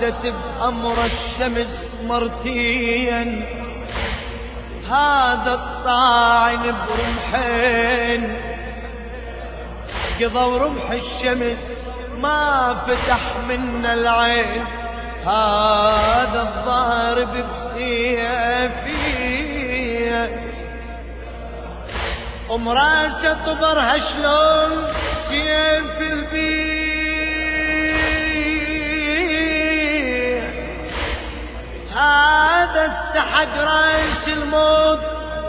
قالت بأمر الشمس مرتين هذا الطاعن برمحين قضى ورمح الشمس ما فتح منا العين هذا الضارب بسيفي راسه طبرها شلون سيف البيع هذا السحق راس الموت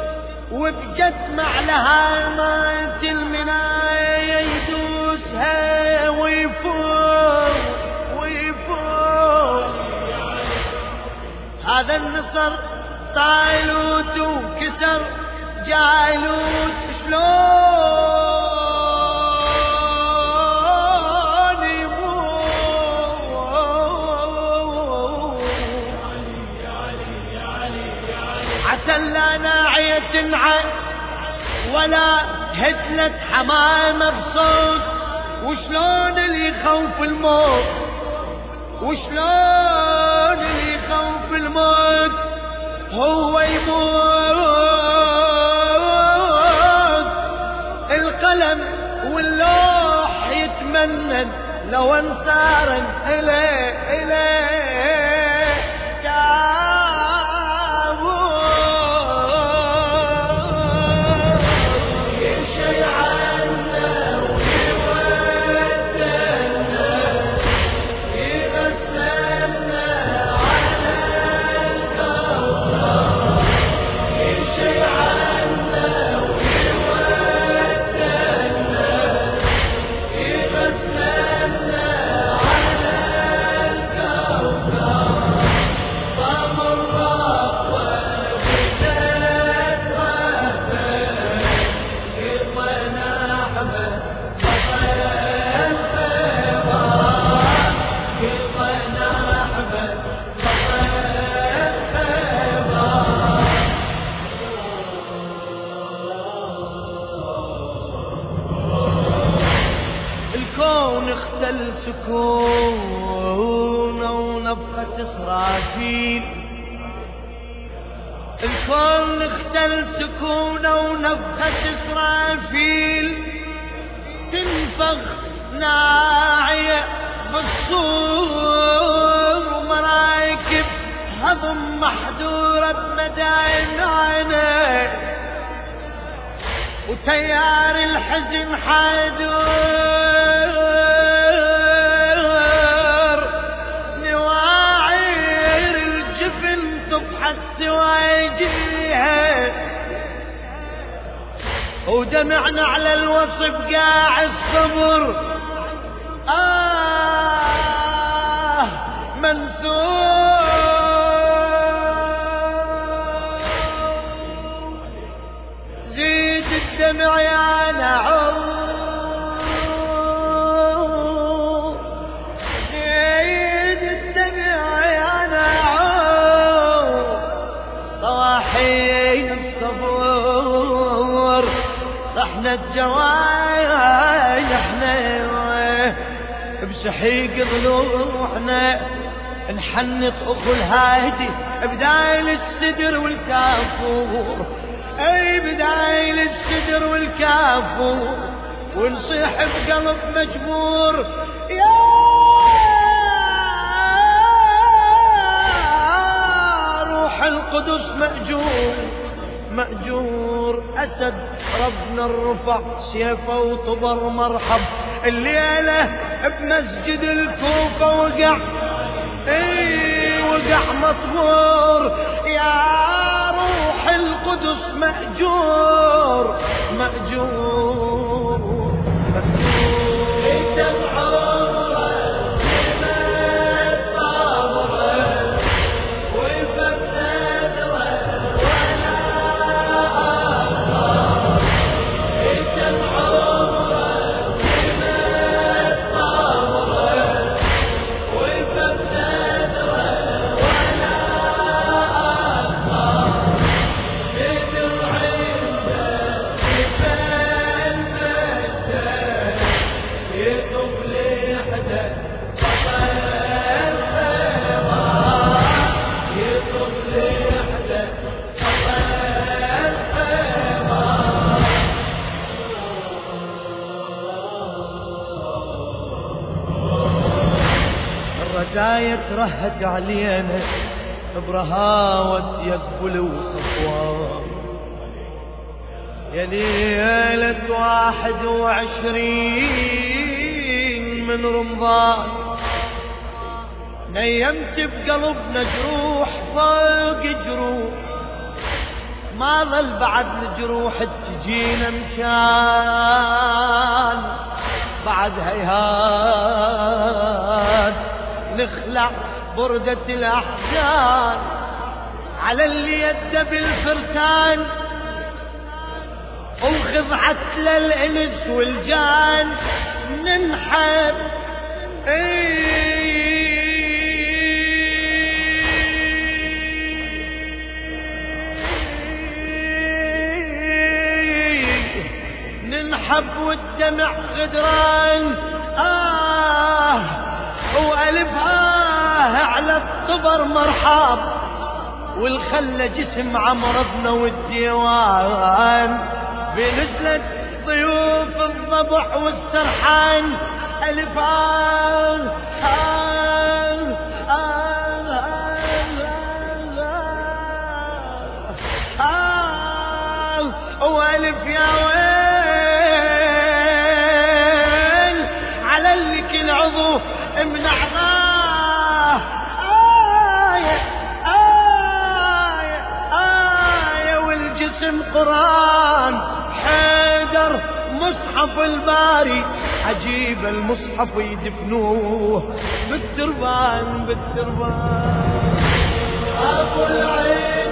وبجد لها مات المناية يدوسها ويفور ويفور هذا النصر طالوت وكسر جالوت شلون يموت عسى لا ناعية تنعى ولا هدلة حمامة بصوت وشلون اللي يخوف الموت وشلون اللي يخوف الموت هو يموت القلم واللوح يتمنن لو انصارن إليه الكون اختل سكونه ونفخة إسرافيل الكون اختل سكونه ونفخة إسرافيل تنفخ ناعية بالصور ومراكب هضم محذورة بمداين عينيه وتيار الحزن حادور نواعير الجفن طفحت سوايجيها ودمعنا على الوصف قاع الصبر منثور زيد الدمع يا نعوم زيد الدمع يا نعوم طواحين الصبر رحنا الجوايح احنا بسحيق ضلوعنا نحنط اخو الهادي بدايل السدر والكافور اي بدايل السدر والكافور ونصيح بقلب مجبور يا روح القدس مأجور مأجور أسد ربنا الرفع سيفه وطبر مرحب الليلة بمسجد الكوفة وقع وقع مطبور يا روح القدس مأجور مأجور لا يترهج علينا برهاوة يقبل وصفوان. يا ليلة 21 من رمضان نيمت بقلبنا جروح فوق جروح، ما ظل بعد الجروح تجينا مكان، بعد هيهات نخلع بردة الأحزان على اللي يد بالفرسان، وخضعت للإنس والجان ننحب ننحب والدمع غدران وألف على الطبر مرحب، والخلة جسم عمرضنا والديوان، بنزلت ضيوف الضبح والسرحان ألف وألف يا ويل على اللي كل عضو من أعضاه آية والجسم قرآن حيدر مصحف الباري، عجيب المصحف يدفنوه بالتربان بالتربان. أبو العيد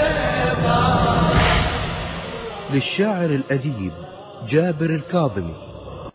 للشاعر الأديب جابر الكاظمي.